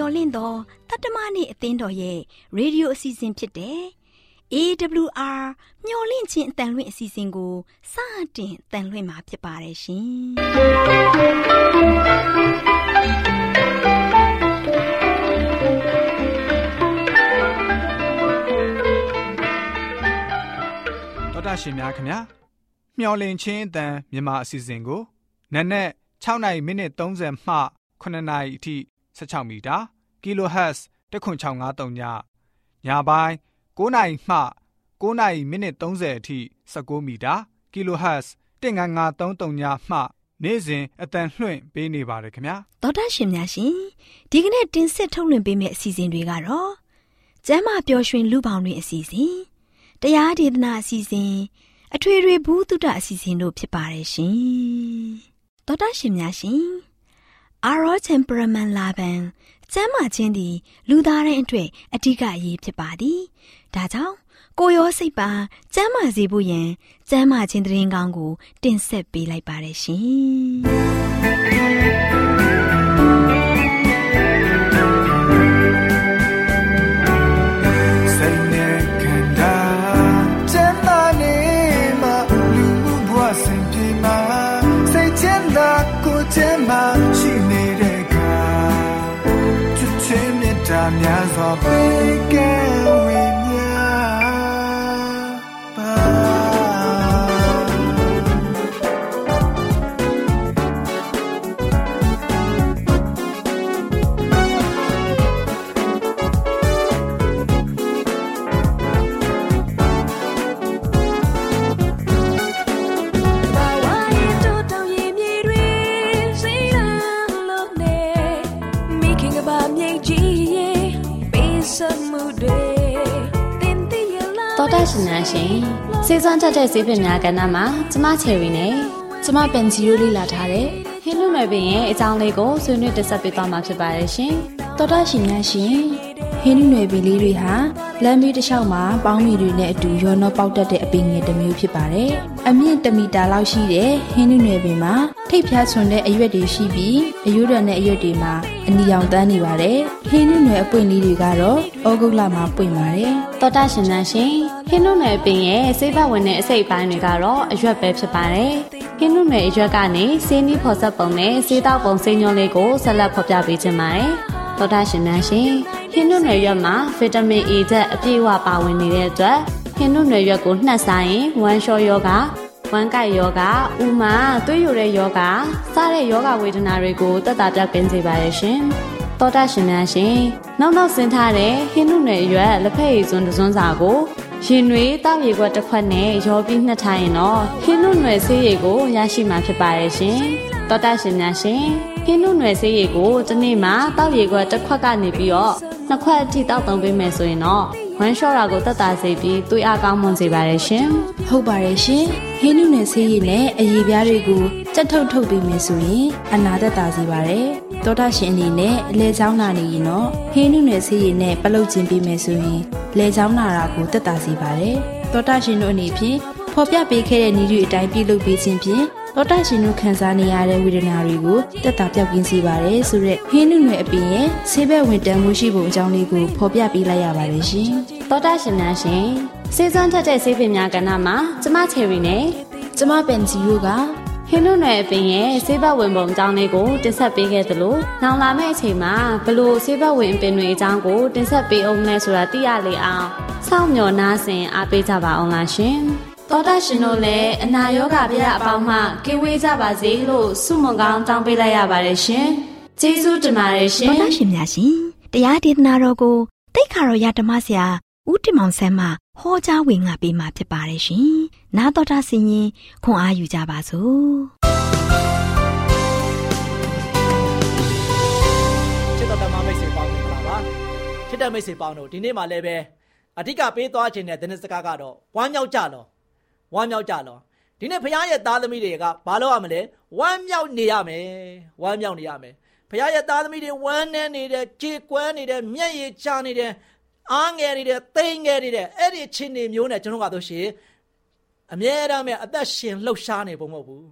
မျော်လင့်သောတတ္တမနေ့အသင်းတော်ရဲ့ရေဒီယိုအစီအစဉ်ဖြစ်တဲ့ AWR မျော်လင့်ခြင်းအတန်လွင့်အစီအစဉ်ကိုစတင်တန်လွင့်မှာဖြစ်ပါတယ်ရှင်။တော်တာရှင်များခင်ဗျာမျော်လင့်ခြင်းအတန်မြန်မာအစီအစဉ်ကိုနက်နက်6နာရီမိနစ်30မှ9နာရီအထိ16မီတာ kHz 10653ညညပိုင်း9နာရီမှ9နာရီမိနစ်30အထိ19မီတာ kHz 19533ညမှနေ့စဉ်အတန်လွှင့်ပေးနေပါတယ်ခင်ဗျာတော်တာရှင်များရှင်ဒီကနေ့တင်ဆက်ထုတ်လွှင့်ပေးမယ့်အစီအစဉ်တွေကတော့ကျမ်းမာပျော်ရွှင်လူပေါင်းတွင်အစီအစဉ်တရားဒေသနာအစီအစဉ်အထွေထွေဘုဒ္ဓအစီအစဉ်တို့ဖြစ်ပါတယ်ရှင်တော်တာရှင်များရှင်Our temperament လာပံကျမ်းမာခြင်းသည်လူသားတိုင်းအတွက်အဓိကအရေးဖြစ်ပါသည်ဒါကြောင့်ကိုယ်ရောစိတ်ပါကျမ်းမာစေဖို့ယင်ကျမ်းမာခြင်းသတင်းကောင်းကိုတင်ဆက်ပေးလိုက်ပါတယ်ရှင်စိတ်နဲ့ခန္ဓာကျမ်းမာနေမှာလူမှုဘဝစဉ်ပြေမှာစိတ်ချမ်းသာကိုယ်ချမ်းသာရှိနေတဲ့အခါချစ်ချင်းမြတ်တာများစွာပေးကမ်းဝေမျှပါတော်တာရှင်များရှင်စေစွမ်းချက်တဲ့ဈေးပင်များကဏ္ဍမှာကျမချယ်ရီနဲ့ကျမပန်ဂျီရိုလေးလာထားတဲ့ဟင်းလူနယ်ပင်ရဲ့အကြောင်းလေးကိုဆွေးနွေးတင်ဆက်ပေးသွားမှာဖြစ်ပါတယ်ရှင်တော်တာရှင်များရှင်ဟင်းလူနယ်ပင်လေးတွေဟာလမ်းဘေးတစ်လျှောက်မှာပေါင်းမီတွေနဲ့အတူရောနှောပေါက်တတ်တဲ့အပင်ငယ်တစ်မျိုးဖြစ်ပါတယ်အမြင့်1မီတာလောက်ရှိတဲ့ဟင်းလူနယ်ပင်မှာထိပ်ဖြားချွန်တဲ့အရွက်တွေရှိပြီးအရိုးတော်နဲ့အရွက်တွေမှာအနီရောင်တန်းနေပါတယ်ဟင်းလူနယ်အပွင့်လေးတွေကတော့ဩဂုတ်လမှာပွင့်ပါတယ်တော်တာရှင်များရှင်ဟင်းလူနယ်ပင်ရဲ့ဆေးဘဝင်တဲ့အစိတ်ပိုင်းတွေကတော့အရွက်ပဲဖြစ်ပါတယ်ဟင်းလူနယ်အရွက်ကနေဆေးနီးဖော်ဆက်ပုံနဲ့ဆေးတောက်ပုံစိမ်းညွှန်းလေးကိုဆက်လက်ဖော်ပြပေးခြင်းပါတယ်တော်တာရှင်များရှင်ဟင်းနုနယ်ရွက်မှာဗီတာမင် A ဓာတ်အပြည့်အဝပါဝင်နေတဲ့အတွက်ဟင်းနုနယ်ရွက်ကိုနှက်ဆိုင်ရင်ဝမ်းလျှောယောဂဝမ်းကိုက်ယောဂဥမာသွေးယိုတဲ့ယောဂစတဲ့ယောဂဝေဒနာတွေကိုသက်သာပြစေပါရဲ့ရှင်တော်တာရှင်များရှင်နောက်ဆင်းထားတဲ့ဟင်းနုနယ်ရွက်လက်ဖက်ရည်စွန်းတစ်စွန်းစာကိုရင်နွေးတောက်ရည်ခွက်တစ်ခွက်နဲ့ရောပြီးနှက်ထားရင်တော့ဟင်းနုနယ်ဆေးရည်ကိုရရှိမှာဖြစ်ပါရဲ့ရှင်တော်တာရှင်များရှင်ဟင်းနုနယ်ဆေးရည်ကိုတစ်နေ့မှာတောက်ရည်ခွက်တစ်ခွက်ကနေပြီးတော့နှစ်ခွက်အထိတောက်သုံးပေးမယ်ဆိုရင်တော့ဝမ်းလျှောတာကိုသက်သာစေပြီးသွေးအားကောင်းမွန်စေပါတယ်ရှင်ဟုတ်ပါတယ်ရှင်ဟင်းနုနယ်ဆေးရည်နဲ့အရည်ပြားတွေကိုကြက်ထုတ်ပေးမယ်ဆိုရင်အနာသက်သာစေပါတယ်တောတာရှင်အနေနဲ့အလဲချောင်းနာနေရင်တော့ဟင်းနုနယ်ဆေးရည်နဲ့ပလုတ်ခြင်းပေးမယ်ဆိုရင်လဲချောင်းနာတာကိုသက်သာစေပါတယ်တောတာရှင်တို့အနေဖြင့်ဖော်ပြပေးခဲ့တဲ့နည်းတွေအတိုင်းပြုလုပ်ပေးခြင်းဖြင့်တော်တာရှင်တို့ခံစားနေရတဲ့ဝေဒနာတွေကိုတက်တာပြောက်ကင်းစေပါတယ်ဆိုရက်ဟင်းနုနယ်အပင်ရဲ့ဆေးဘက်ဝင်တန်းမှုရှိပုံအကြောင်းလေးကိုဖော်ပြပေးလိုက်ရပါတယ်ရှင်တော်တာရှင်များရှင်စေစွမ်းထက်တဲ့ဆေးပင်များကဏ္ဍမှာကျမချယ်ရီနဲ့ကျမပန်ဂျီရိုကဟင်းနုနယ်အပင်ရဲ့ဆေးဘက်ဝင်ပုံအကြောင်းလေးကိုတင်ဆက်ပေးခဲ့သလိုနောက်လာမယ့်အချိန်မှာဘလို့ဆေးဘက်ဝင်အပင်တွေအကြောင်းကိုတင်ဆက်ပေးအောင်လဲဆိုတာသိရလေအောင်စောင့်မျှော်နားဆင်အားပေးကြပါအောင်လားရှင်တော်တာရှင်တို့လည်းအနာရောဂါပြအပေါင်းမှကင်းဝေးကြပါစေလို့ဆုမွန်ကောင်းတောင်းပေးလိုက်ရပါတယ်ရှင်။ကျေးဇူးတင်ပါတယ်ရှင်တော်တာရှင်များရှင်တရားဒေသနာတော်ကိုတိတ်ခါတော်ရဓမ္မဆရာဦးတင်မောင်ဆန်းမှဟောကြားဝင်ငါပေးมาဖြစ်ပါတယ်ရှင်။နာတော်တာဆင်ရင်ခွန်အားယူကြပါစို့ချစ်တော်ဓမ္မမိတ်ဆွေပေါင်းမင်္ဂလာပါချစ်တဲ့မိတ်ဆွေပေါင်းတို့ဒီနေ့မှလည်းပဲအဓိကပေးသွားခြင်းတဲ့သတင်းစကားကတော့ဝမ်းမြောက်ကြလောဒီနေ့ဘုရားရဲ့သားသမီးတွေကဘာလို့ရမလဲဝမ်းမြောက်နေရမယ်ဘုရားရဲ့သားသမီးတွေဝမ်းနေနေတယ်ကြေကွဲနေတယ်မျက်ရည်ကျနေတယ်အားငယ်နေတယ်သိငယ်နေတယ်အဲ့ဒီချင်းတွေမျိုးနဲ့ကျွန်တော်ကတော့ရှင်အမြဲတမ်းပဲအသက်ရှင်လှုပ်ရှားနေပုံမဟုတ်ဘူး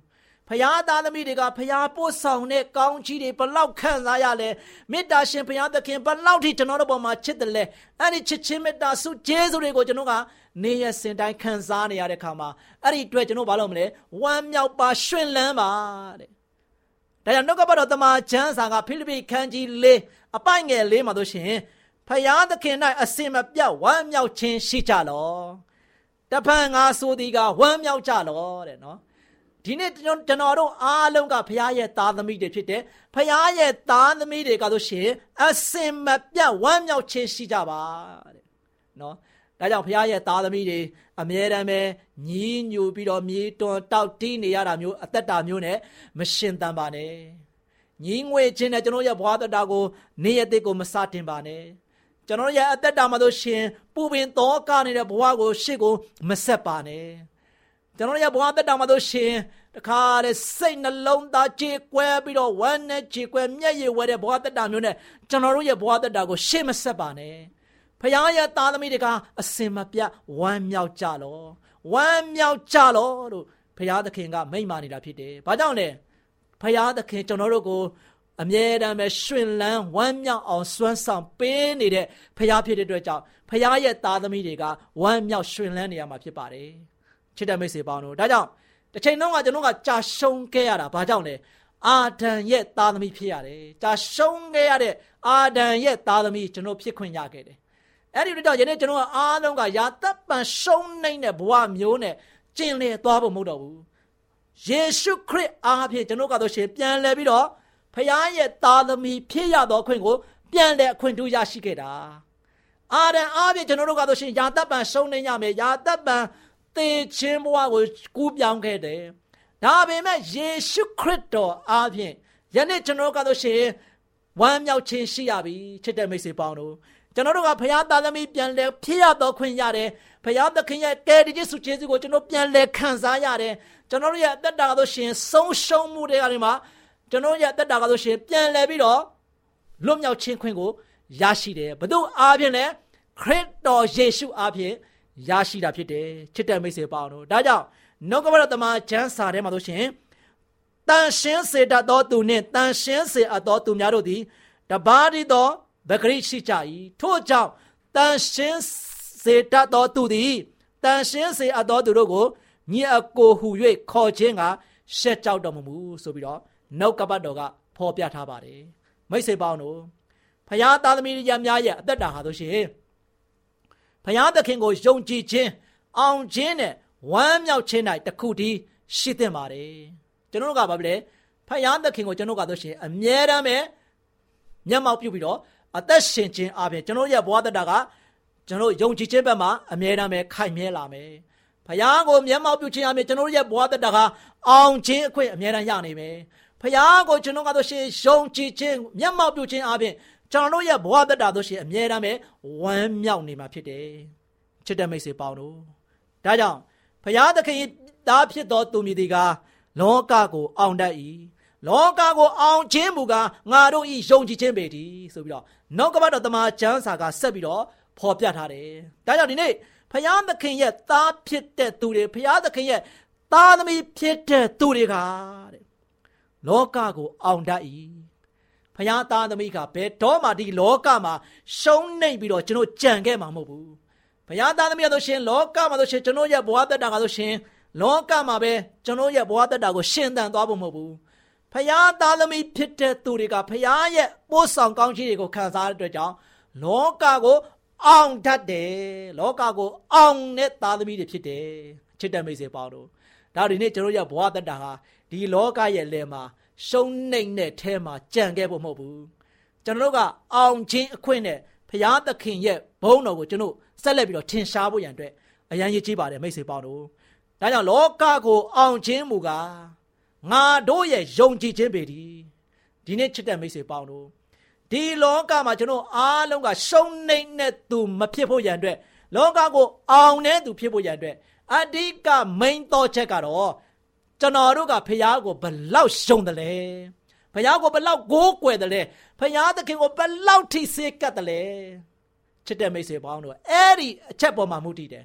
ဖယားသားသမီးတွေကဖယားပို့ဆောင်တဲ့ကောင်းချီးတွေဘလောက်ခံစားရလဲမေတ္တာရှင်ဖယားသခင်ဘလောက်ထိကျွန်တော်တို့ပေါ်မှာချစ်တယ်လဲအဲ့ဒီချစ်ချင်းမေတ္တာဆုကျေးဇူးတွေကိုကျွန်တော်ကနေရစင်တိုင်းခံစားနေရတဲ့ခါမှာအဲ့ဒီအတွက်ကျွန်တော်ဘာလို့မလဲဝမ်းမြောက်ပါရွှင်လန်းပါတဲ့ဒါကြောင့်နှုတ်ကပတ်တော်တမန်ကျမ်းစာကဖိလိပ္ပိခန်းကြီး၄အပိုင်ငယ်၄မှာတို့ရှင်ဖယားသခင်၌အစင်မပြတ်ဝမ်းမြောက်ခြင်းရှိကြလောတဖန်ငါဆိုသည်ကဝမ်းမြောက်ကြလောတဲ့နော်ဒီနေ့ကျွန်တော်တို့အားလုံးကဖယားရဲ့သားသမီးတွေဖြစ်တယ်ဖယားရဲ့သားသမီးတွေကဆိုရှင်အစင်မပြတ်ဝမ်းမြောက်ခြင်းရှိကြပါတဲ့နော်ဒါကြောင့်ဖယားရဲ့သားသမီးတွေအမြဲတမ်းပဲညီးညူပြီးတော့မြေတွန်တောက်တီးနေရတာမျိုးအသက်တာမျိုးနဲ့မရှင်သန်ပါနဲ့ညီးငွေခြင်းနဲ့ကျွန်တော်ရဲ့ဘဝတတာကိုနေရတဲ့ကိုမစတင်ပါနဲ့ကျွန်တော်ရဲ့အသက်တာမှာဆိုရှင်ပူပင်သောကနေတဲ့ဘဝကိုရှေ့ကိုမဆက်ပါနဲ့ကျွန်တော်ရဲ့ဘဝသက်တာမှာဆိုရှင်တခါတည်းစိတ်နှလုံးသားကြေကွဲပြီးတော့ဝမ်းနဲ့ကြေကွဲမျက်ရည်ဝဲတဲ့ဘဝသက်တာမျိုးနဲ့ကျွန်တော်တို့ရဲ့ဘဝသက်တာကိုရှေ့မဆက်ပါနဲ့ဖယားရဲ့သားသမီးတွေကအစင်မပြတ်ဝမ်းမြောက်ကြလောဝမ်းမြောက်ကြလောလို့ဖယားသခင်ကမိန့်မာနေတာဖြစ်တယ်။ဘာကြောင့်လဲဖယားသခင်ကျွန်တော်တို့ကိုအမြဲတမ်းပဲရွှင်လန်းဝမ်းမြောက်အောင်စွမ်းဆောင်ပေးနေတဲ့ဖယားဖြစ်တဲ့အတွက်ကြောင့်ဖယားရဲ့သားသမီးတွေကဝမ်းမြောက်ရွှင်လန်းနေရမှာဖြစ်ပါတယ်။ချစ်တဲ့မိတ်ဆွေပေါင်းတို့ဒါကြောင့်တစ်ချိန်လုံးကကျွန်တော်ကကြာရှုံးခဲ့ရတာဘာကြောင့်လဲအာဒံရဲ့သားသမီးဖြစ်ရတယ်ကြာရှုံးခဲ့ရတဲ့အာဒံရဲ့သားသမီးကျွန်တော်ဖြစ်ခွင့်ရခဲ့တယ်အဲ့ဒီတော့ယနေ့ကျွန်တော်အားလုံးကယာသက်ပံရှုံးနေတဲ့ဘဝမျိုးနဲ့ကျင်လည်သွားဖို့မဟုတ်တော့ဘူးယေရှုခရစ်အားဖြင့်ကျွန်တော်ကတော့ရှင်ပြန်လဲပြီးတော့ဖခင်ရဲ့သားသမီးဖြစ်ရသောအခွင့်ကိုပြန်လဲအခွင့်ထူးရရှိခဲ့တာအာဒံအားဖြင့်ကျွန်တော်တို့ကတော့ရှင်ယာသက်ပံရှုံးနေရမယ်ယာသက်ပံသေခြင်းဘဝကိုကူးပြောင်းခဲ့တယ်ဒါပေမဲ့ယေရှုခရစ်တော်အားဖြင့်ယနေ့ကျွန်တော်ကတော့ရှင်ဝမ်းမြောက်ခြင်းရှိရပြီချစ်တဲ့မိတ်ဆွေပေါင်းတို့ကျွန်တော်တို့ကဘုရားသားသမီးပြန်လဲဖြစ်ရတော့ခွင့်ရတယ်ဘုရားသခင်ရဲ့ကယ်တင်ခြင်းဆုကျေးဇူးကိုကျွန်တော်ပြန်လဲခံစားရတယ်ကျွန်တော်တို့ရဲ့အသက်တာကတော့ရှင်ဆုံးရှုံးမှုတွေကနေမှာကျွန်တော်ရဲ့အသက်တာကတော့ရှင်ပြန်လဲပြီးတော့လွတ်မြောက်ခြင်းခွင့်ကိုရရှိတယ်ဘု து အားဖြင့်လဲခရစ်တော်ယေရှုအားဖြင့်ရရှိတာဖြစ်တယ်ချစ်တဲ့မိတ်ဆွေပေါင်းတို့ဒါကြောင့်နှုတ်ကပတ်တော်တမန်ကျမ်းစာထဲမှာဆိုရှင်တန်ရှင်းစေတတ်သောသူနှင့်တန်ရှင်းစေအပ်သောသူများတို့သည်တပါးတည်းသောဗဂရိရှိကြ၏ထို့ကြောင့်တန်ရှင်းစေတတ်သောသူသည်တန်ရှင်းစေအပ်သောသူတို့ကိုညီအကိုဟူ၍ခေါ်ခြင်းကရှက်ကြောက်တော်မမူဆိုပြီးတော့နှုတ်ကပတ်တော်ကဖော်ပြထားပါတယ်မိတ်ဆွေပေါင်းတို့ဖခင်သားသမီးရများရဲ့အသက်တာဟာဆိုရှင်ဖခင်သခင်ကိုယုံကြည်ခြင်းအောင်ခြင်းနဲ့ဝမ်းမြောက်ခြင်း၌တခုတည်းရှိသင့်ပါတယ်ကျွန်တော်တို့ကဘာလဲဖခင်သခင်ကိုကျွန်တော်ကတော့ရှင်အမြဲတမ်းပဲမျက်မှောက်ပြုပြီးတော့အသက်ရှင်ခြင်းအပြင်ကျွန်တော်ရဲ့ဘဝတတာကကျွန်တော်ယုံကြည်ခြင်းဘက်မှာအမြဲတမ်းပဲခိုင်မြဲလာမယ်ဖခင်ကိုမျက်မှောက်ပြုခြင်းအပြင်ကျွန်တော်ရဲ့ဘဝတတာကအောင်ခြင်းအခွင့်အမြဲတမ်းရနိုင်မယ်ဖခင်ကိုကျွန်တော်ကတော့ရှင်ယုံကြည်ခြင်းမျက်မှောက်ပြုခြင်းအပြင်ကျွန်တော်ရဲ့ဘဝတတာတို့ရှင်အမြဲတမ်းပဲဝမ်းမြောက်နေမှာဖြစ်တယ်ချစ်တဲ့မိတ်ဆွေပေါင်းတို့ဒါကြောင့်ဖခင်သခင်သားဖြစ်တော်သူမြည်ဒီကလောကကိုအောင်တတ်၏လောကကိုအောင်ခြင်းမူကားငါတို့ဤယုံကြည်ခြင်းပေတည်းဆိုပြီးတော့နှုတ်ကပတ်တော်တမန်ကျမ်းစာကဆက်ပြီးတော့ဖော်ပြထားတယ်ဒါကြောင့်ဒီနေ့ဖခင်သခင်ရဲ့သားဖြစ်တဲ့သူတွေဖခင်သခင်ရဲ့သားသမီးဖြစ်တဲ့သူတွေကတဲ့လောကကိုအောင်တတ်၏ဖခင်သားသမီးကဘယ်တော့မှဒီလောကမှာရှုံးနိမ့်ပြီးတော့ကျွန်တော်ကြံခဲ့မှာမဟုတ်ဘူးဖခင်သားသမီးတို့ရှင်လောကမှာတို့ရှင်ကျွန်တော်ရဲ့ဘဝတက်တာကတို့ရှင်လောကမှာပဲကျွန်တော်ရဲ့ဘဝတက်တာကိုရှင်သန်သွားဖို့မဟုတ်ဘူးဖယားသားသမီးဖြစ်တဲ့သူတွေကဖယားရဲ့ပို့ဆောင်ကောင်းချီးတွေကိုခံစားရတဲ့အတွက်ကြောင့်လောကကိုအောင်တတ်တယ်လောကကိုအောင်တဲ့သားသမီးတွေဖြစ်တယ်ချစ်တဲ့မိတ်ဆွေပေါင်းတို့ဒါဒီနေ့ကျွန်တော်ရဲ့ဘဝတက်တာဟာဒီလောကရဲ့လယ်မှာရှုံးနိမ့်တဲ့ထဲမှာကြံခဲ့ဖို့မဟုတ်ဘူးကျွန်တော်တို့ကအောင်ခြင်းအခွင့်နဲ့ဖယားသခင်ရဲ့ဘုန်းတော်ကိုကျွန်တော်ဆက်လက်ပြီးတော့ထင်ရှားဖို့ရန်အတွက်အရန်ရည်ကြီးပါတယ်မိတ်ဆွေပေါင်းတို့ဒါကြောင့်လောကကိုအောင်ခြင်းမူကားငါတို့ရဲ့ယုံကြည်ခြင်းပေဒီနေ့ချစ်တဲ့မိတ်ဆွေပေါင်းတို့ဒီလောကမှာကျွန်တော်အားလုံးကရှုံးနိမ့်တဲ့သူမဖြစ်ဖို့ရန်အတွက်လောကကိုအောင်တဲ့သူဖြစ်ဖို့ရန်အတွက်အဓိကမိန်တော်ချက်ကတော့ကျွန်တော်တို့ကဖယားကိုဘလောက်ရှုံးတယ်လဲဖယားကိုဘလောက်ကိုးကွယ်တယ်လဲဖယားသခင်ကိုဘလောက်ထိစေကတ်တယ်လဲချစ်တဲ့မိတ်ဆွေပေါင်းတို့အဲ့ဒီအချက်ပေါ်မှာမူတည်တယ်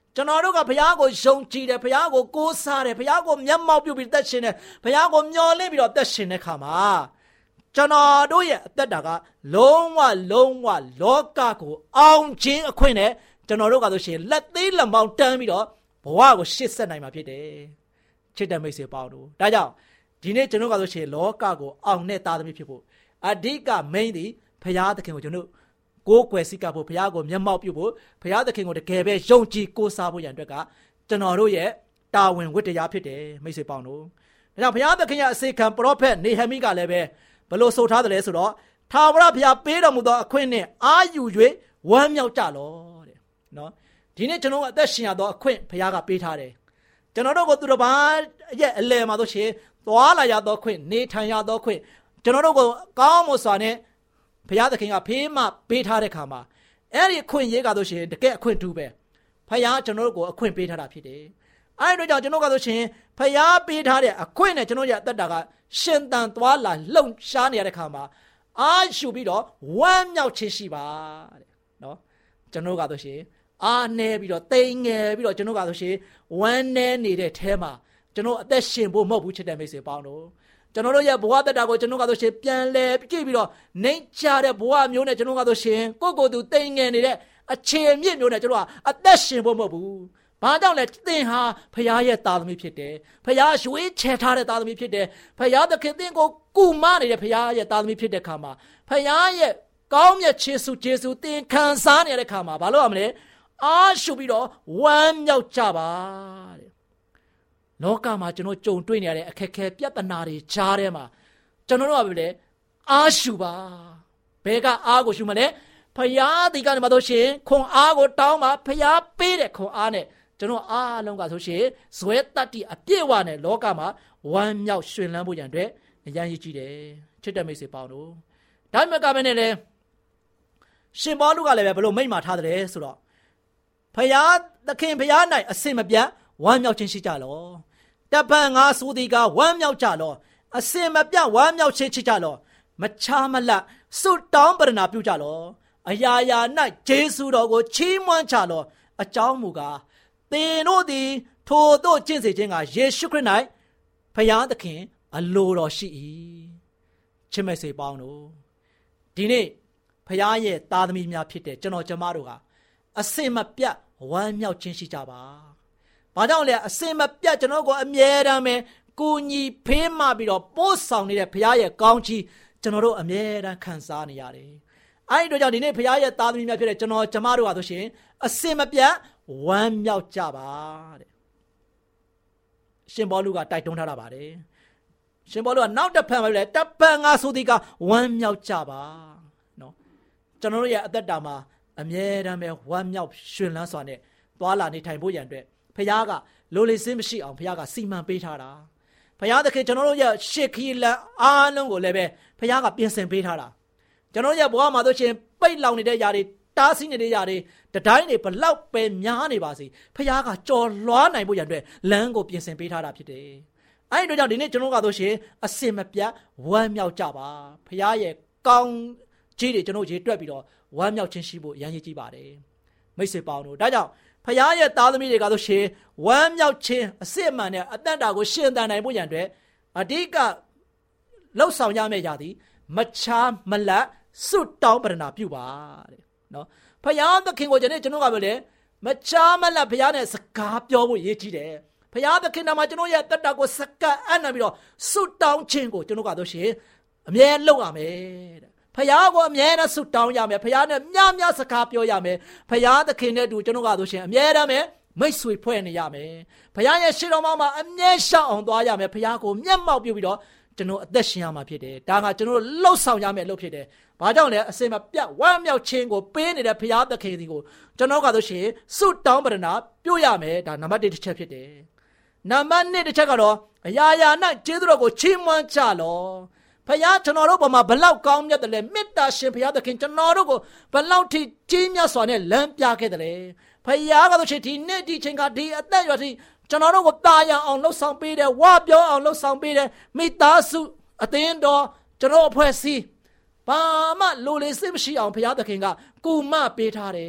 ကျွန်တော်တို့ကဘုရားကိုယုံကြည်တယ်ဘုရားကိုကိုးစားတယ်ဘုရားကိုမျက်မှောက်ပြုပြီးသက်ရှင်တယ်ဘုရားကိုမျှော်လင့်ပြီးတော့သက်ရှင်တဲ့ခါမှာကျွန်တော်တို့ရဲ့အသက်တာကလုံးဝလောကကိုအောင်ခြင်းအခွင့်နဲ့ကျွန်တော်တို့ကဆိုရှင်လက်သေးလက်မောင်းတန်းပြီးတော့ဘဝကိုရှေ့ဆက်နိုင်မှာဖြစ်တယ်ချစ်တဲ့မိတ်ဆွေပေါင်းတို့ဒါကြောင့်ဒီနေ့ကျွန်တော်ကဆိုရှင်လောကကိုအောင်တဲ့သားသမီးဖြစ်ဖို့အဓိက main သည်ဘုရားသခင်ကိုကျွန်တော်ကိုးကွယ်စိတ်ကပ်ဖို့ဘုရားကိုမျက်မှောက်ပြုဖို့ဘုရားသခင်ကိုတကယ်ပဲယုံကြည်ကိုးစားဖို့ရန်အတွက်ကကျွန်တော်တို့ရဲ့တာဝန်ဝတ္တရားဖြစ်တယ်မိတ်ဆွေပေါင်းတို့ဒါကြောင့်ဘုရားသခင်ရဲ့အစေခံပရောဖက်နေဟမိကလည်းပဲဘလို့ဆိုထားတယ်လဲဆိုတော့ထာဝရဘုရားပေးတော်မူသောအခွင့်နဲ့အာယူ၍ဝမ်းမြောက်ကြလောတဲ့နော်ဒီနေ့ကျွန်တော်အသက်ရှင်ရသောအခွင့်ဘုရားကပေးထားတယ်ကျွန်တော်တို့ကိုသူတစ်ပါးရဲ့အလယ်မှာဆိုရှင်သွားလာရသောခွင့်နေထိုင်ရသောခွင့်ကျွန်တော်တို့ကိုကောင်းမွန်စွာနဲ့ဘုရားသခင်ကဖေးမှပေးထားတဲ့ခါမှာအဲ့ဒီအခွင့်ရေးကဆိုရှင်တကယ်အခွင့်တူပဲဘုရားကျွန်တော်တို့ကိုအခွင့်ပေးထားတာဖြစ်တယ်အဲ့ဒီတော့ကျွန်တော်ကဆိုရှင်ဘုရားပေးထားတဲ့အခွင့်နဲ့ကျွန်တော်ရဲ့အသက်တာကရှင်သန်သွားလာလှုပ်ရှားနေရတဲ့ခါမှာအားရှုပြီးတော့ဝမ်းမြောက်ခြင်းရှိပါတဲ့နော်ကျွန်တော်ကဆိုရှင်အားနေပြီးတော့တိမ်ငယ်ပြီးတော့ကျွန်တော်ကဆိုရှင်ဝမ်းနေနေတဲ့အဲမှာကျွန်တော်အသက်ရှင်ဖို့မဟုတ်ဘူးချစ်တဲ့မိတ်ဆွေပေါင်းတို့ကျွန်တော်တို့ရဲ့ဘဝတက်တာကိုကျွန်တော်ကဆိုရှင်ပြန်လဲကြည့်ပြီးတော့နှိမ့်ချတဲ့ဘဝမျိုးနဲ့ကျွန်တော်ကဆိုရှင်ကိုယ့်ကိုယ်သူတိမ်ငယ်နေတဲ့အခြေအမြစ်မျိုးနဲ့ကျွန်တော်ကအသက်ရှင်ဖို့မဟုတ်ဘူး။ဘာကြောင့်လဲသင်ဟာဖခင်ရဲ့သားသမီးဖြစ်တယ်။ဖခင်ရွေးချယ်ထားတဲ့သားသမီးဖြစ်တယ်။ဖခင်သခင်သင်ကိုကူမနေတဲ့ဖခင်ရဲ့သားသမီးဖြစ်တဲ့ခါမှာဖခင်ရဲ့ကောင်းမြတ်ခြင်းစုကျေးဇူးသင်ခံစားနေတဲ့ခါမှာဘာလို့ရမလဲ။အားရှုပြီးတော့ဝမ်းမြောက်ကြပါတဲ့။လောကမှာကျွန်တော်ကြုံတွေ့နေရတဲ့အခက်အခဲပြဿနာတွေကြားထဲမှာကျွန်တော်တို့ကပဲလေအားရှုပါ။ဘယ်ကအားကိုရှုမလဲ။ဖခင်ဒီကနေမှတော့ရှင်ခွန်အားကိုတောင်းပါဖခင်ပေးတဲ့ခွန်အားနဲ့ကျွန်တော်အားလုံးကဆိုရှင်ဇွဲတတ္တိအပြည့်အဝနဲ့လောကမှာဝမ်းမြောက်ရွှင်လန်းဖို့ရန်အတွက်အရန်ရည်ကြည့်တယ်ချစ်တဲ့မိတ်ဆွေပေါင်းတို့ဒါမှမကပဲနဲ့လေရှင်ပေါလုကလည်းပဲဘလို့မိန့်မာထားတယ်ဆိုတော့ဖယားသခင်ဖယား၌အစင်မပြတ်ဝမ်းမြောက်ခြင်းရှိကြလောတပံငါဆိုသည်ကဝမ်းမြောက်ကြလောအစင်မပြတ်ဝမ်းမြောက်ခြင်းရှိကြလောမချားမလတ်စွတ်တောင်းပရဏာပြုကြလောအရာရာ၌ဂျေစုတော်ကိုချီးမွမ်းကြလောအကြောင်းမူကားသင်တို့သည်ထိုသို့ကျင့်စေခြင်းကယေရှုခရစ်၌ဖယားသခင်အလိုတော်ရှိ၏ချစ်မိတ်ဆွေပေါင်းတို့ဒီနေ့ဖယားရဲ့သားသမီးများဖြစ်တဲ့ကျွန်တော်ကျမတို့ကအစင်မပြတ်ဝမ်းမြောက်ခြင်းရှိကြပါဘာကြောင့်လဲအစင်မပြတ်ကျွန်တော်ကိုအမြဲတမ်းပဲကိုညီဖေးမှပြီးတော့ပို့ဆောင်နေတဲ့ဖယားရဲ့ကောင်းချီးကျွန်တော်တို့အမြဲတမ်းခံစားနေရတယ်အဲ့ဒီတော့ကြောင့်ဒီနေ့ဖယားရဲ့သားသမီးများဖြစ်တဲ့ကျွန်တော်ကျမတို့ကဆိုရှင်အစင်မပြတ်ဝမ်းမြောက်ကြပါတဲ့ရှင်ပေါလုကတိုက်တွန်းထားတာပါတယ်ရှင်ပေါလုကနောက်တစ်ဖက်မှာလည်းတပံငါဆိုသည်ကဝမ်းမြောက်ကြပါနော်ကျွန်တော်တို့ရဲ့အသက်တာမှာအမြဲတမ်းပဲဝမ်းမြောက်ရှင်လန်းစွာနဲ့သွာလာနေထိုင်ဖို့ရန်အတွက်ဖခင်ကလိုလေစင်းမရှိအောင်ဖခင်ကစီမံပေးထားတာဖခင်သခင်ကျွန်တော်တို့ရဲ့ရှေ့ခီးလန်အားလုံးကိုလည်းပဲဖခင်ကပြင်ဆင်ပေးထားတာကျွန်တော်ရဲ့ဘဝမှာဆိုရှင်ပိတ်လောင်နေတဲ့ຢာတွေတားဆီးနေတဲ့ຢာတွေတတိုင်းတွေဘလောက်ပဲများနေပါစေဖခင်ကကြော်လွှားနိုင်ဖို့ရန်အတွက်လမ်းကိုပြင်ဆင်ပေးထားတာဖြစ်တယ်။အဲဒီတော့ကြောင့်ဒီနေ့ကျွန်တော်ကဆိုရှင်အစင်မပြတ်ဝမ်းမြောက်ကြပါဖခင်ရဲ့ကောင်းကြီးတွေကျွန်တော်ရေတွက်ပြီးတော့ဝမ်းမြောက်ခြင်းရှိဖို့ရန်ရည်ကြည့်ပါတယ်မိတ်ဆွေပေါင်းတို့ဒါကြောင့်ဖခင်ရဲ့သားသမီးတွေကဆိုရှင်ဝမ်းမြောက်ခြင်းအစစ်အမှန်နဲ့အတ္တတာကိုရှင်သန်နိုင်ဖို့ရန်အတွက်အဓိကလှုပ်ဆောင်ရမယ့်ຢာသည်မချားမလတ်စွတ်တောင်းပရဏာပြုပါတဲ့နော်ဖခင်သခင်ကိုကျွန်တော်ကပဲလေမချားမလတ်ဖခင်နဲ့စကားပြောဖို့ရည်ကြည့်တယ်ဖခင်သခင်နာမှာကျွန်တော်ရဲ့တတ်တာကိုစကတ်အံ့နေပြီးတော့စွတ်တောင်းခြင်းကိုကျွန်တော်ကတော့ရှင်အမြဲလုပ်ရမယ်တဲ့ဖခင်ကိုအမြဲတမ်းစွတ်တောင်းရမယ်ဖခင်နဲ့မြစကားပြောရမယ်ဖခင်သခင်နဲ့တူကျွန်တော်ကတော့ရှင်အမြဲတမ်းပဲမိတ်ဆွေဖွဲ့နေရမယ်ဖခင်ရဲ့ရှေ့တော်မှာအမြဲရှောက်အောင်သွားရမယ်ဖခင်ကိုမျက်မှောက်ပြုပြီးတော့ကျွန်တော်အသက်ရှင်ရမှာဖြစ်တယ်ဒါကကျွန်တော်လှုပ်ဆောင်ရမယ်လို့ဖြစ်တယ်ဘာကြောင့်လဲအစင်မပြတ်ဝမ်းမြောက်ခြင်းကိုပေးနေတဲ့ဘုရားသခင်ဒီကိုကျွန်တော်ကဆိုရှင်စွတ်တောင်းပရဏာပြုရမယ်ဒါနံပါတ်1တစ်ချက်ဖြစ်တယ်နံပါတ်2တစ်ချက်ကတော့အရာရာ၌ကျေးဇူးတော်ကိုချီးမွမ်းကြလောဘုရားကျွန်တော်တို့ဘုံမှာဘလောက်ကောင်းမြတ်တယ်လဲမေတ္တာရှင်ဘုရားသခင်ကျွန်တော်တို့ကိုဘလောက်ထိကြီးမြတ်စွာနဲ့လမ်းပြခဲ့တယ်လဲဘုရားကဆိုရှင်ဒီနေ့ဒီချိန်ကဒီအသက်ရွယ်ထိကျွန်တော်တို့ကိုတာယာအောင်လှုပ်ဆောင်ပေးတယ်ဝါပြောအောင်လှုပ်ဆောင်ပေးတယ်မိသားစုအသင်းတော်ကျွန်တော်အဖွဲ့အစည်းဘာမှလိုလေစစ်မရှိအောင်ဘုရားသခင်ကကူမပေးထားတယ်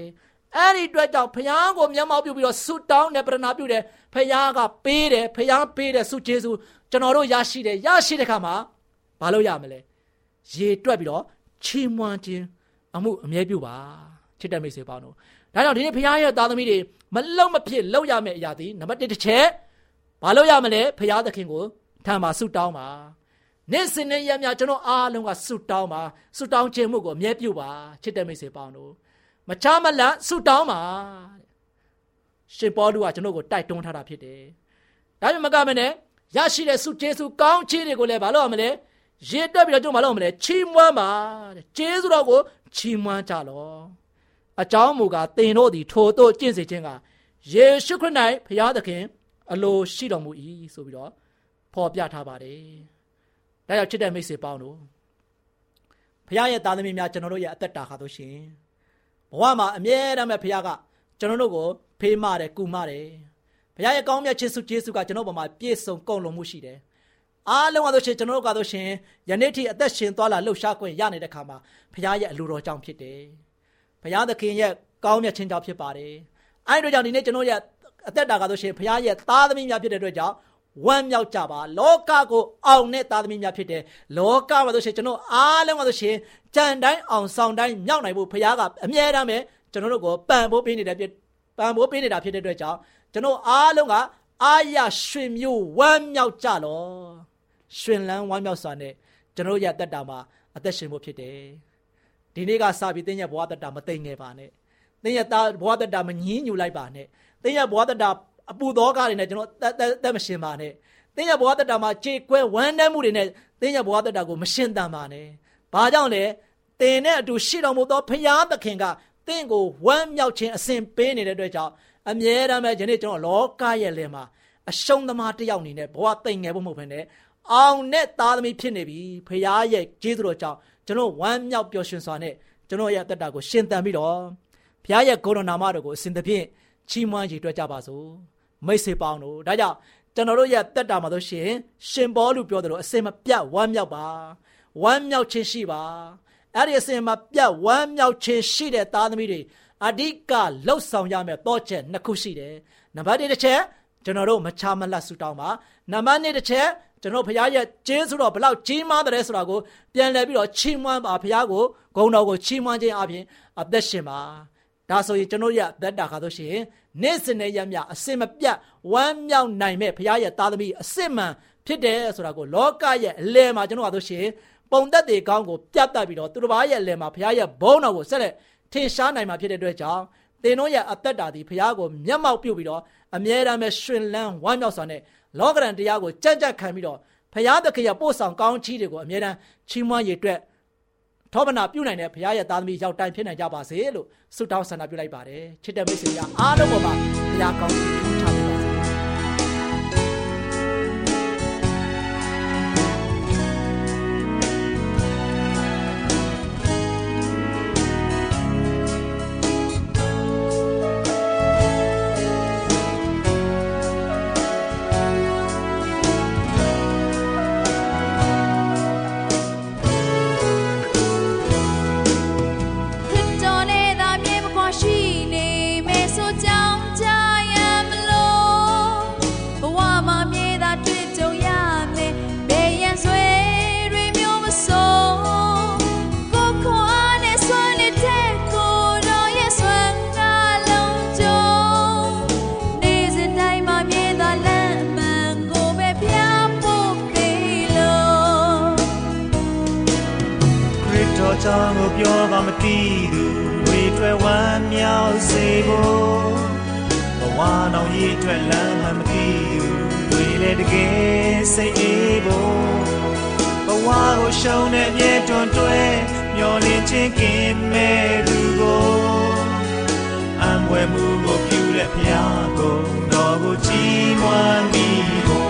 အဲ့ဒီအတွက်ကြောင့်ဖျားကိုမျက်မှောက်ပြုပြီးတော့ဆုတောင်းတဲ့ပရဏာပြုတယ်ဖျားကပေးတယ်ဖျားပေးတဲ့ဆုကျေးဇူးကျွန်တော်တို့ရရှိတယ်ရရှိတဲ့ခါမှာဘာလို့ရမလဲရေတွက်ပြီးတော့ချီးမွမ်းခြင်းအမှုအမြဲပြုပါချစ်တဲ့မိတ်ဆွေပေါင်းတို့ဒါကြောင့်ဒီနေ့ဖျားရဲ့သားသမီးတွေမလုံမဖြစ်လောက်ရမယ့်အရာဒီနံပါတ်1တစ်ချက်ဘာလို့ရမလဲဖျားသခင်ကိုထံမှာဆုတောင်းပါနေ့စဉ်နဲ့ရက်များကျွန်တော်အားလုံးကဆုတောင်းပါဆုတောင်းခြင်းမှုကိုအမြဲပြုပါချစ်တဲ့မိတ်ဆွေပေါင်းတို့မချမလန့်ဆုတောင်းပါရှင်ပေါလုကကျွန်တော်ကိုတိုက်တွန်းထားတာဖြစ်တယ်ဒါပေမဲ့မကမနဲ့ရရှိတဲ့ဆုကျေးဇူးကောင်းချီးတွေကိုလည်းဘာလို့ရမလဲရေတက်ပြီးတော့ကျွန်တော်ဘာလို့မလဲချီးမွမ်းပါကျေးဇူးတော်ကိုချီးမွမ်းကြလောအကြောင်းမူကားသင်တို့သည်ထိုတို့ကျင့်စေခြင်းကယေရှုခရစ်၌ဘုရားသခင်အလိုရှိတော်မူ၏ဆိုပြီးတော့ဖော်ပြထားပါတယ်ဒါကြောင့်ချစ်တဲ့မိတ်ဆွေပေါင်းတို့ဘုရားရဲ့သားသမီးများကျွန်တော်တို့ရဲ့အသက်တာခါတို့ရှင်ဘဝမှာအမြဲတမ်းပဲဘုရားကကျွန်တော်တို့ကိုဖေးမတယ်ကူမတယ်ဘုရားရဲ့ကောင်းမြတ်ခြင်းစုကျေးဇူးကကျွန်တော်ပေါ်မှာပြည့်စုံကုန်လုံးမှုရှိတယ်အားလုံးကဆိုရှင်ကျွန်တော်တို့ကတော့ရှင်ယနေ့ထိအသက်ရှင်သွားလာလှုပ်ရှားခွင့်ရနေတဲ့ခါမှာဘုရားရဲ့အလိုတော်ကြောင့်ဖြစ်တယ်ဘုရားသခင်ရဲ့ကောင်းမြတ်ခြင်းကြောင့်ဖြစ်ပါတယ်အဲ့တို့ကြောင့်ဒီနေ့ကျွန်တော်ရဲ့အသက်တာကဆိုရှင်ဘုရားရဲ့သားသမီးများဖြစ်တဲ့အတွက်ကြောင့်ဝမ်းမြောက်ကြပါလောကကိုအောင်တဲ့သားသမီးများဖြစ်တယ်လောကမှာဆိုရှင်ကျွန်တော်အားလုံးကဆိုရှင်ကြံတိုင်းအောင်ဆောင်တိုင်းမြောက်နိုင်ဖို့ဘုရားကအမြဲတမ်းပဲကျွန်တော်တို့ကိုပံ့ပိုးပေးနေတာဖြစ်တဲ့အတွက်ကြောင့်ကျွန်တော်အားလုံးကအာရရွှင်မျိုးဝမ်းမြောက်ကြလောရွှင်လန်းဝမ်းမြောက်စွာနဲ့ကျွန်တော်ရဲ့အသက်တာမှာအသက်ရှင်ဖို့ဖြစ်တယ်ဒီနေ့ကစပြီးသင်ရဲ့ဘဝသက်တာမသိငယ်ပါနဲ့သင်ရဲ့ဘဝသက်တာမငြင်းညူလိုက်ပါနဲ့သင်ရဲ့ဘဝသက်တာအပူသောကားတွေနဲ့ကျွန်တော်သက်မရှင်ပါနဲ့သင်ရဲ့ဘဝသက်တာမှာကြေကွဲဝမ်းနည်းမှုတွေနဲ့သင်ရဲ့ဘဝသက်တာကိုမရှင်းတန်ပါနဲ့ဘာကြောင့်လဲသင်နဲ့အတူရှိတော်မူသောဘုရားသခင်ကသင်ကိုဝမ်းမြောက်ခြင်းအစဉ်ပေးနေတဲ့အတွက်ကြောင့်အမြဲတမ်းပဲယနေ့ကျွန်တော်လောကရဲ့လယ်မှာအရှုံးသမားတစ်ယောက်အနေနဲ့ဘဝသိငယ်ဖို့မဟုတ်ဘဲနဲ့အောင်နဲ့သားသမီးဖြစ်နေပြီဘုရားရဲ့ကျေးဇူးတော်ကြောင့်ကျွန်တော်ဝမ်းမြောက်ပျော်ရွှင်စွာနဲ့ကျွန်တော်ရဲ့အသက်တာကိုရှင်သန်ပြီးတော့ဘုရားရဲ့ဂုဏ်တော်နာမတော်ကိုအစဉ်သဖြင့်ချီးမွမ်းရည်တွက်ကြပါစို့မိတ်ဆွေပေါင်းတို့ဒါကြောင့်ကျွန်တော်တို့ရဲ့သက်တာမှာဆိုရှင်ပေါလုပြောသလိုအစဉ်မပြတ်ဝမ်းမြောက်ပါဝမ်းမြောက်ခြင်းရှိပါအဲ့ဒီအစဉ်မပြတ်ဝမ်းမြောက်ခြင်းရှိတဲ့သားသမီးတွေအဓိကလှုပ်ဆောင်ရမယ့်တောချက်နှစ်ခုရှိတယ်နံပါတ်1တစ်ချက်ကျွန်တော်တို့မချမလတ်ဆုတောင်းပါနံပါတ်2တစ်ချက်ကျွန်တော်ဘုရားရဲ့ကျေးဇူးတော်ဘလောက်ကြီးမားတယ်ဆိုတာကိုပြန်လည်ပြီးတော့ချီးမွမ်းပါဘုရားကိုဂုဏ်တော်ကိုချီးမွမ်းခြင်းအပြင်အသက်ရှင်ပါဒါဆိုရင်ကျွန်တော်ရဲ့သက်တာခါဆိုရှင်နေ့စဉ်နဲ့ရက်မြအစင်မပြတ်ဝမ်းမြောက်နိုင်မဲ့ဘုရားရဲ့သားသမီးအစစ်မှန်ဖြစ်တယ်ဆိုတာကိုလောကရဲ့အလယ်မှာကျွန်တော်ကဆိုရှင်ပုံသက်တွေကောင်းကိုပြတ်တတ်ပြီးတော့သူတစ်ပါးရဲ့အလယ်မှာဘုရားရဲ့ဘုန်းတော်ကိုဆက်လက်ထင်ရှားနိုင်မှာဖြစ်တဲ့အတွက်ကြောင့်သင်တို့ရဲ့အသက်တာဒီဘုရားကိုမျက်မှောက်ပြုပြီးတော့အမြဲတမ်းပဲရှင်လန်းဝမ်းမြောက်စွာနဲ့လောကရန်တရားကိုကြံ့ကြံ့ခံပြီးတော့ဘုရားသခင်ရဲ့ပို့ဆောင်ကောင်းချီးတွေကိုအမြဲတမ်းချီးမွမ်းရည်အတွက်ထောပနာပြုနိုင်တဲ့ဘုရားရဲ့သားသမီးရောက်တိုင်းဖြစ်နိုင်ကြပါစေလို့ဆုတောင်းဆန္ဒပြုလိုက်ပါတယ်ချစ်တဲ့မိတ်ဆွေများအားလုံးပေါ်မှာဘုရားကောင်းချီးထူးခြားပါစေကြောင့်ကိုပြောပါမတည်သူတွေတွေ့ဝမ်းမြောက်စေဖို့ဘဝတော်ကြီးတွေ့လမ်းမှမတည်သူတွေလည်းတကယ်စိတ်အေးဖို့ဘဝကိုရှုံးတဲ့မြေတွန်တွဲမျောလင်းခြင်းကင်းမဲ့သူကိုအံွယ်မှုကိုပြုတဲ့ဘုရားကိုတော်ကိုချီးမွမ်းမိဖို့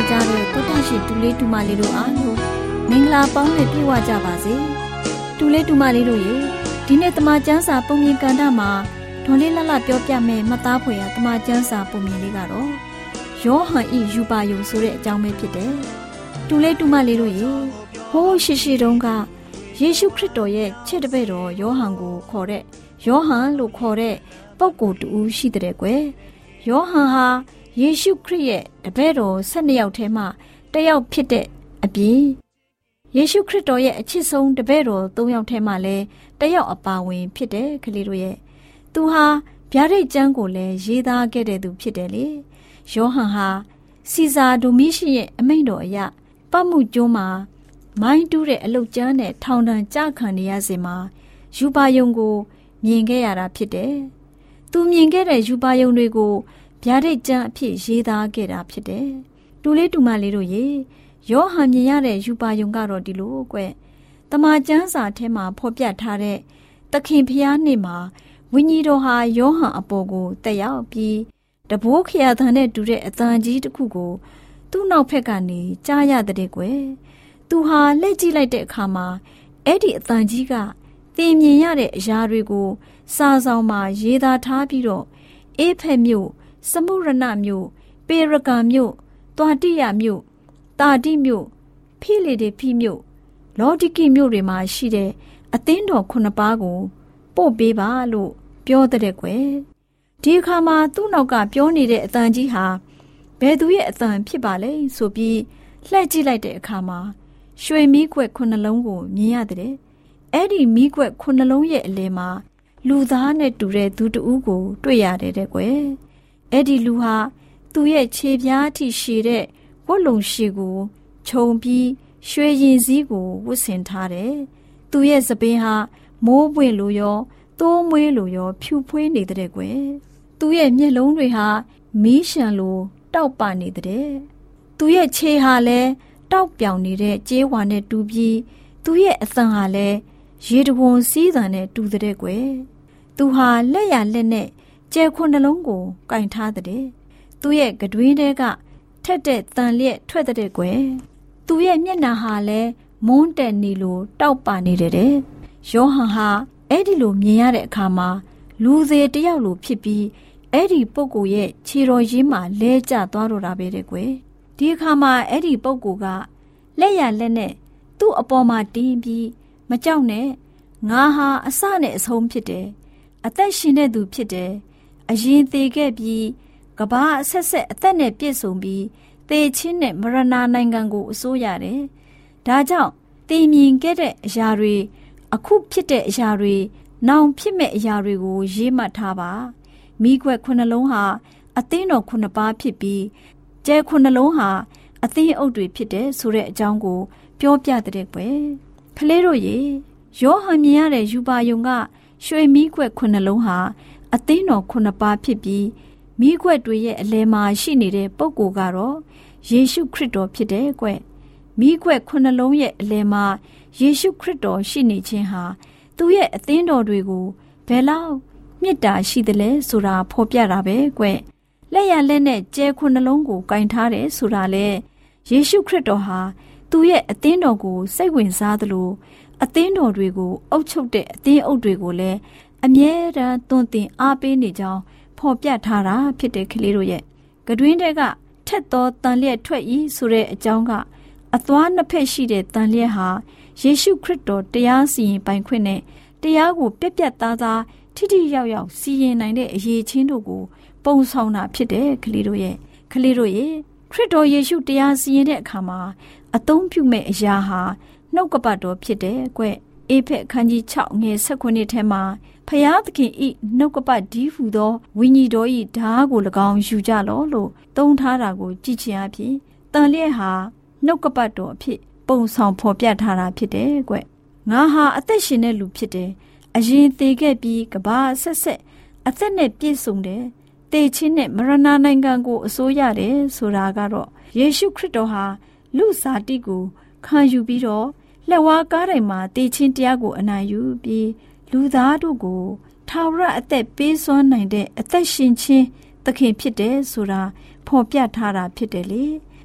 ကြတဲ့တောတရှိတူလေးတူမလေးတို့အားလုံးမင်္ဂလာပေါင်းနဲ့ပြည့်ဝကြပါစေတူလေးတူမလေးတို့ရေဒီနေ့တမန်ကျမ်းစာပုံမြင်ကန်တာမှာဒေါ်လေးလှလှပြောပြမယ်မှတ်သားဖွယ်ရတမန်ကျမ်းစာပုံမြင်လေးကတော့ယောဟန်ဤယူပါယုံဆိုတဲ့အကြောင်းပဲဖြစ်တယ်တူလေးတူမလေးတို့ရေဟိုးရှိတုန်းကယေရှုခရစ်တော်ရဲ့ချစ်တဲ့ဘက်တော်ယောဟန်ကိုခေါ်တဲ့ယောဟန်လို့ခေါ်တဲ့ပုဂ္ဂိုလ်တူရှိတဲ့ကွယ်ယောဟန်ဟာယေရှုခရစ်ရဲ့တပည့်တော်12ယောက်ထဲမှာတစ်ယောက်ဖြစ်တဲ့အပြင်ယေရှုခရစ်တော်ရဲ့အချစ်ဆုံးတပည့်တော်3ယောက်ထဲမှာလည်းတစ်ယောက်အပါဝင်ဖြစ်တဲ့ကလေးတို့ရဲ့သူဟာဗျာဒိတ်ကျမ်းကိုလည်းရေးသားခဲ့တဲ့သူဖြစ်တယ်လေယောဟန်ဟာစီဇာဒိုမီရှင်ရဲ့အမိန့်တော်အရပတ်မှုကျွန်းမှာမိုင်းတူးတဲ့အလုတ်ကျမ်းနဲ့ထောင်ဒဏ်ကြခံနေရစဉ်မှာယူပါယုံကိုမြင်ခဲ့ရတာဖြစ်တယ်သူမြင်ခဲ့တဲ့ယူပါယုံတွေကိုဗျာဒိတ်ကျမ်းအဖြစ်ရေးသားခဲ့တာဖြစ်တယ်။တူလေးတူမလေးတို့ရေယောဟန်မြင်ရတဲ့ယူပါယုံကတော့ဒီလိုကွ။တမန်ကျမ်းစာထဲမှာဖော်ပြထားတဲ့သခင်ဖျားနေ့မှာဝိညာဉ်တော်ဟာယောဟန်အပေါ်ကိုတက်ရောက်ပြီးတဘိုးခရသံနဲ့တူတဲ့အသံကြီးတစ်ခုကိုသူ့နောက်ဖက်ကနေကြားရတဲ့ကွယ်။သူဟာလက်ကြည့်လိုက်တဲ့အခါမှာအဲ့ဒီအသံကြီးကသင်မြင်ရတဲ့အရာတွေကိုစာဆောင်မှာရေးသားထားပြီးတော့အေဖက်မြို့စမုရဏမြို့ပေရကာမြို့တွာတိယမြို့တာတိမြို့ဖိလေဒေဖိမြို့လောဒိကိမြို့တွေမှာရှိတဲ့အသင်းတော်9ပါးကိုပို့ပေးပါလို့ပြောတဲ့ကွယ်ဒီအခါမှာသူ့နောက်ကပြောနေတဲ့အတန်ကြီးဟာဘယ်သူရဲ့အတန်ဖြစ်ပါလဲဆိုပြီးလှည့်ကြည့်လိုက်တဲ့အခါမှာရွှေမီးခွက်9လုံးကိုမြင်ရတဲ့အဲ့ဒီမီးခွက်9လုံးရဲ့အလယ်မှာလူသားနဲ့တူတဲ့သူတဦးကိုတွေ့ရတယ်တဲ့ကွယ်အဲ့ဒီလူဟာသူ့ရဲ့ခြေပြားထိရှည်တဲ့ဝတ်လုံရှည်ကိုခြုံပြီးရွှေရင်စည်းကိုဝတ်ဆင်ထားတယ်။သူ့ရဲ့စပင်းဟာမိုးပွင့်လိုရောတိုးမွေးလိုရောဖြူဖွေးနေတဲ့ကွယ်။သူ့ရဲ့မျက်လုံးတွေဟာမီးရှံလိုတောက်ပနေတဲ့။သူ့ရဲ့ခြေဟာလည်းတောက်ပြောင်နေတဲ့ကြေးဝါနဲ့တူပြီးသူ့ရဲ့အသံဟာလည်းရေတဝွန်စီးသံနဲ့တူတဲ့ကွယ်။သူဟာလက်ရလက်နဲ့ကျဲခွန်းနှလုံးကိုကင်ထားတဲ့သူ့ရဲ့ကတွင်းထဲကထက်တဲ့တန်လျက်ထွက်တဲ့ကွယ်သူ့ရဲ့မျက်နှာဟာလည်းမွန်းတက်နေလို့တောက်ပနေတဲ့ယောဟန်ဟာအဲ့ဒီလိုမြင်ရတဲ့အခါမှာလူသေးတယောက်လိုဖြစ်ပြီးအဲ့ဒီပုဂ္ဂိုလ်ရဲ့ခြေတော်ရင်းမှာလဲကျသွားတော့တာပဲတဲ့ကွယ်ဒီအခါမှာအဲ့ဒီပုဂ္ဂိုလ်ကလက်ရလက်နဲ့သူ့အပေါ်မှာတင်းပြီးမကြောက်နဲ့ငါဟာအစနဲ့အဆုံးဖြစ်တယ်အသက်ရှင်တဲ့သူဖြစ်တယ်အရင်သေခဲ့ပြီးကဘာအဆက်ဆက်အသက်နဲ့ပြည့်စုံပြီးသေချင်းနဲ့မရဏနိုင်ငံကိုအစိုးရတယ်။ဒါကြောင့်တည်မြင်ခဲ့တဲ့အရာတွေအခုဖြစ်တဲ့အရာတွေနောင်ဖြစ်မဲ့အရာတွေကိုရေးမှတ်ထားပါ။မိခွက်9လုံးဟာအသင်းတော်9ပါးဖြစ်ပြီးကျဲ9လုံးဟာအသင်းအုပ်တွေဖြစ်တဲ့ဆိုတဲ့အကြောင်းကိုပြောပြတဲ့ကွယ်။ကလေးတို့ရေယောဟန်မြင်ရတဲ့ယူပါယုံကရွှေမိခွက်9လုံးဟာအသင်းတော်9ပါးဖြစ်ပြီးမိခွက်တွေရဲ့အလယ်မှာရှိနေတဲ့ပုဂ္ဂိုလ်ကတော့ယေရှုခရစ်တော်ဖြစ်တယ်ကွမိခွက်9လုံးရဲ့အလယ်မှာယေရှုခရစ်တော်ရှိနေခြင်းဟာသူ့ရဲ့အသင်းတော်တွေကိုဘယ်လောက်မေတ္တာရှိသလဲဆိုတာဖော်ပြတာပဲကွလက်ရလက်နဲ့ကျဲ9လုံးကိုကင်ထားတယ်ဆိုတာလေယေရှုခရစ်တော်ဟာသူ့ရဲ့အသင်းတော်ကိုစိတ်ဝင်စားသလိုအသင်းတော်တွေကိုအုပ်ချုပ်တဲ့အသင်းအုပ်တွေကိုလည်းအမြဲတမ်းသွန်သင်အားပေးနေကြောင်းဖော်ပြထားတာဖြစ်တဲ့ကလေးတို့ရဲ့ကတွင်းတွေကထက်သောတန်လျက်ထွက်ဤဆိုတဲ့အကြောင်းကအသွားနှစ်ဖက်ရှိတဲ့တန်လျက်ဟာယေရှုခရစ်တော်တရားစီရင်ပိုင်ခွင့်နဲ့တရားကိုပြတ်ပြတ်သားသားထိထိရောက်ရောက်စီရင်နိုင်တဲ့အရေးချင်းတို့ကိုပုံဆောင်တာဖြစ်တဲ့ကလေးတို့ရဲ့ခရစ်တော်ယေရှုတရားစီရင်တဲ့အခါမှာအသုံးပြုမဲ့အရာဟာနှုတ်ကပတ်တော်ဖြစ်တဲ့ကွအေဖက်အခန်းကြီး6ငယ်19ထဲမှာဖျားသခင်ဤနှုတ်ကပတ်ဒီဟူသောဝိညာဉ်တော်ဤဓာတ်ကို၎င်းယူကြလောလို့သုံးထားတာကိုကြည့်ခြင်းအဖြစ်တန်လျက်ဟာနှုတ်ကပတ်တော်အဖြစ်ပုံဆောင်ဖော်ပြထားတာဖြစ်တယ်ကွငါဟာအသက်ရှင်တဲ့လူဖြစ်တယ်အရင်သေခဲ့ပြီးကဘာဆက်ဆက်အသက်နဲ့ပြည့်စုံတယ်သေခြင်းနဲ့မရဏနိုင်ငံကိုအစိုးရတယ်ဆိုတာကတော့ယေရှုခရစ်တော်ဟာလူစားတိကိုခံယူပြီးတော့လက်ဝါးကားတိုင်းမှာသေခြင်းတရားကိုအနိုင်ယူပြီးလူသားတို့ကိုထာဝရအသက်ပေးစွမ်းနိုင်တဲ့အသက်ရှင်ခြင်းသခင်ဖြစ်တယ်ဆိုတာဖော်ပြထားတာဖြစ်တယ်လေ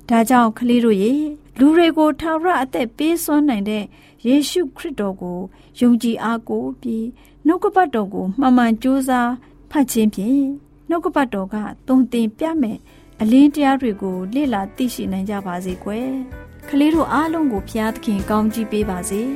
ဒါကြောင့်ကလေးတို့ရေလူတွေကိုထာဝရအသက်ပေးစွမ်းနိုင်တဲ့ယေရှုခရစ်တော်ကိုယုံကြည်အားကိုးပြီးနှုတ်ကပတ်တော်ကိုမှန်မှန်ကြိုးစားဖတ်ခြင်းဖြင့်နှုတ်ကပတ်တော်ကသွန်သင်ပြမယ်အလင်းတရားတွေကိုလေ့လာသိရှိနိုင်ကြပါစေကွယ်ကလေးတို့အားလုံးကိုဖျားသခင်ကောင်းချီးပေးပါစေ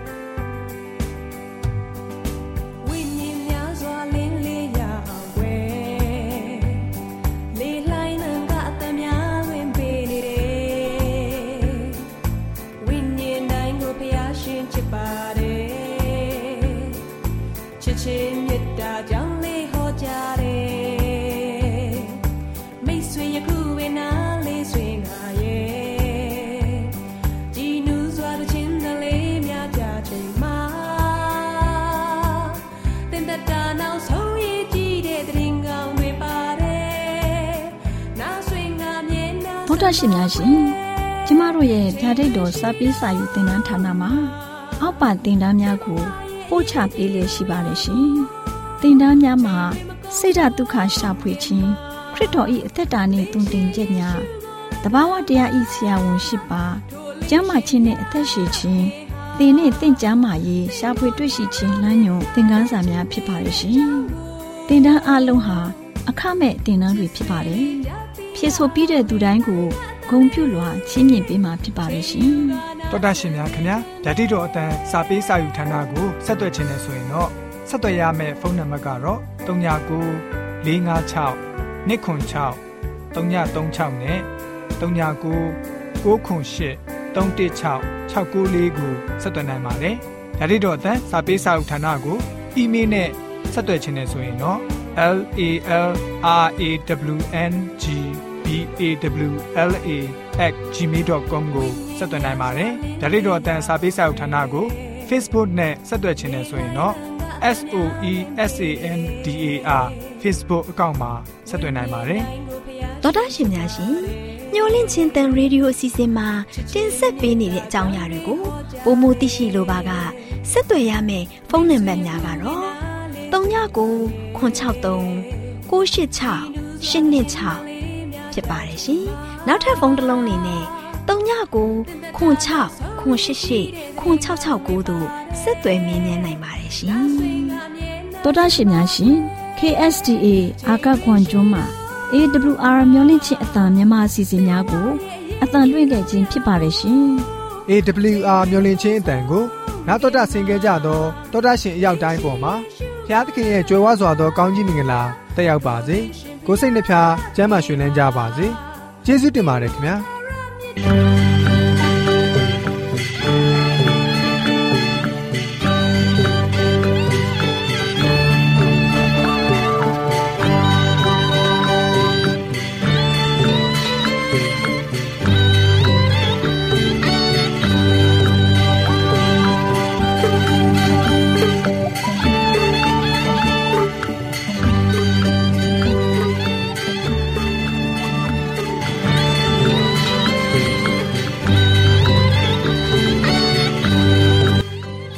ဗုဒ္ဓရှင်များရှင်ကျမတို့ရဲ့ဓာတ်တော်စာပေးစာယူသင်တန်းဌာနမှာအောက်ပါသင်တန်းများကိုပို့ချပေးလျက်ရှိပါတယ်ရှင်သင်တန်းများမှာစိတ်ဓာတ်ဒုက္ခရှာဖွေခြင်းခရစ်တော်၏အသက်တာနှင့်တုန်တင်ချက်များတဘာဝတရား၏ဆရာဝန်ရှိပါကျမ်းမာခြင်းနှင့်အသက်ရှိခြင်းသင်နှင့်သင်ကျမ်းမာရေးရှာဖွေတွေ့ရှိခြင်းလမ်းညွန်သင်ခန်းစာများဖြစ်ပါရဲ့ရှင်သင်တန်းအလုံးဟာအခမဲ့သင်တန်းတွေဖြစ်ပါတယ်ဖြည့်ဆို့ပြီးတဲ့သူတိုင်းကိုဂုဏ်ပြုလွှာချီးမြှင့်ပေးမှာဖြစ်ပါရဲ့ရှင်တော်တာရှင်များခင်ဗျာဓာတိတော်အတန်းစာပေးစာယူဌာနကိုဆက်သွယ်ခြင်းနဲ့ဆိုရင်တော့ဆက်သွယ်ရမယ့်ဖုန်းနံပါတ်ကတော့39 656 296 336နဲ့39 98 316 694ကိုဆက်သွယ်နိုင်ပါတယ်ဓာတိတော်အတန်းစာပေးစာယူဌာနကိုအီးမေးလ်နဲ့ဆက်သွယ်ခြင်းနဲ့ဆိုရင်တော့LALRAWNGBAWLA@gmail.com ကိုဆက်သွင်းနိုင်ပါတယ်။ဒါ့အပြင်တော့အတန်းစာပေးစာဥထာဏာကို Facebook နဲ့ဆက်သွယ်ခြင်းနဲ့ဆိုရင်တော့ SOESANDAR Facebook အကောင့်မှာဆက်သွင်းနိုင်ပါတယ်။သောတာရှင်များရှင်ညှို့လင့်ချင်းတန်ရေဒီယိုအစီအစဉ်မှာတင်ဆက်ပေးနေတဲ့အကြောင်းအရာတွေကိုပိုမိုသိရှိလိုပါကဆက်သွယ်ရမယ့်ဖုန်းနံပါတ်များကတော့39 963 986 826ဖြစ်ပါတယ်ရှင်။နောက်ထပ်ဖုန်းတစ်လုံးနေနဲ့39 96 88 9669တို့ဆက်သွယ်မြင်းမြန်းနိုင်ပါတယ်ရှင်။သောတာရှင်များရှင် KSTA အာကခွန်ကျွန်းမှာ AWR မျိုးလင့်ချင်းအတံမြန်မာအစီအစဉ်များကိုအတံလွှင့်ခဲ့ခြင်းဖြစ်ပါတယ်ရှင်။ AWR မျိုးလင့်ချင်းအတံကိုနောက်တော်တာဆင်ကြကြတော့တော်တာရှင်အရောက်တိုင်းပေါ်မှာဘုရားသခင်ရဲ့ကြွယ်ဝစွာသောကောင်းကြီးမင်္ဂလာတက်ရောက်ပါစေကိုယ်စိတ်နှဖျားကျမ်းမာရွှင်လန်းကြပါစေကျေးဇူးတင်ပါတယ်ခင်ဗျာ